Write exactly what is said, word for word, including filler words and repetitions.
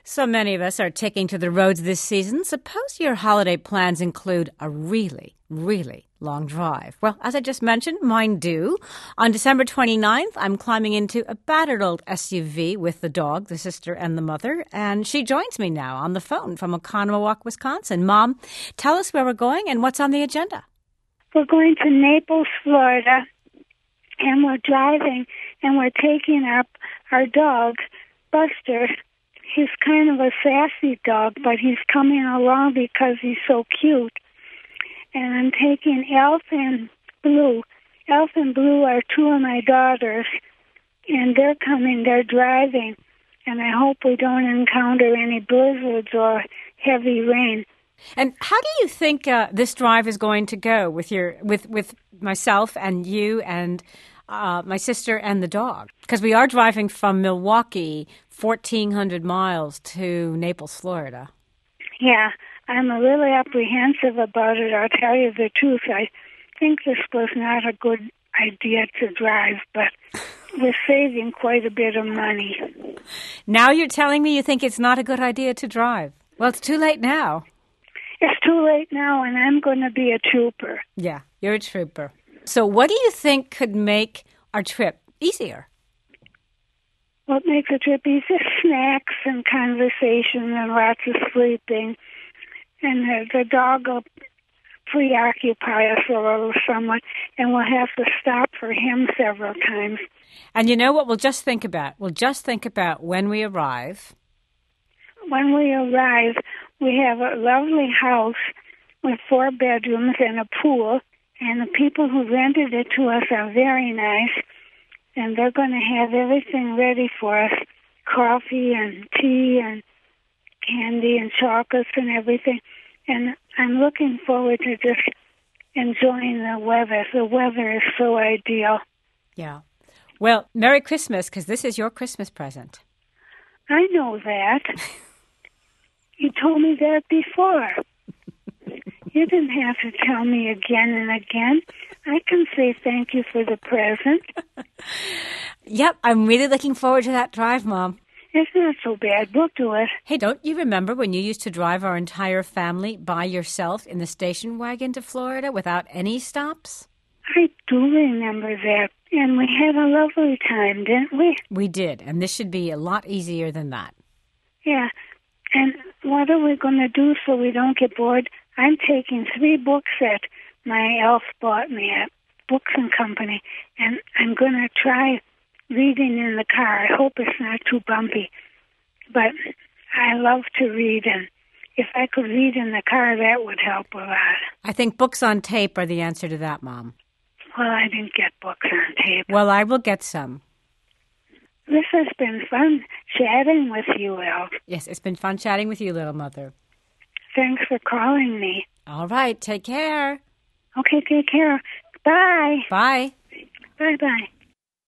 So many of us are taking to the roads this season. Suppose your holiday plans include a really, really long drive. Well, as I just mentioned, mine do. On December twenty-ninth, I'm climbing into a battered old S U V with the dog, the sister, and the mother. And she joins me now on the phone from Oconomowoc, Wisconsin. Mom, tell us where we're going and what's on the agenda. We're going to Naples, Florida, and we're driving, and we're taking up our dog, Buster. He's kind of a sassy dog, but he's coming along because he's so cute. And I'm taking Elf and Blue. Elf and Blue are two of my daughters, and they're coming, they're driving, and I hope we don't encounter any blizzards or heavy rain. And how do you think uh, this drive is going to go with your with, with myself and you and uh, my sister and the dog? Because we are driving from Milwaukee fourteen hundred miles to Naples, Florida. Yeah, I'm a little apprehensive about it, I'll tell you the truth. I think this was not a good idea to drive, but we're saving quite a bit of money. Now you're telling me you think it's not a good idea to drive. Well, it's too late now. It's too late now, and I'm going to be a trooper. Yeah, you're a trooper. So what do you think could make our trip easier? What makes a trip easier? Snacks and conversation and lots of sleeping. And the, the dog will preoccupy us a little somewhat, and we'll have to stop for him several times. And you know what we'll just think about? We'll just think about when we arrive. When we arrive, we have a lovely house with four bedrooms and a pool, and the people who rented it to us are very nice, and they're going to have everything ready for us, coffee and tea and candy and chocolates and everything. And I'm looking forward to just enjoying the weather. The weather is so ideal. Yeah. Well, Merry Christmas, because this is your Christmas present. I know that. You told me that before. You didn't have to tell me again and again. I can say thank you for the present. Yep, I'm really looking forward to that drive, Mom. It's not so bad. We'll do it. Hey, don't you remember when you used to drive our entire family by yourself in the station wagon to Florida without any stops? I do remember that. And we had a lovely time, didn't we? We did, and this should be a lot easier than that. Yeah. And what are we going to do so we don't get bored? I'm taking three books that my elf bought me at Books and Company, and I'm going to try reading in the car. I hope it's not too bumpy. But I love to read, and if I could read in the car, that would help a lot. I think books on tape are the answer to that, Mom. Well, I didn't get books on tape. Well, I will get some. This has been fun chatting with you, Elf. Yes, it's been fun chatting with you, little mother. Thanks for calling me. All right, take care. Okay, take care. Bye. Bye. Bye-bye.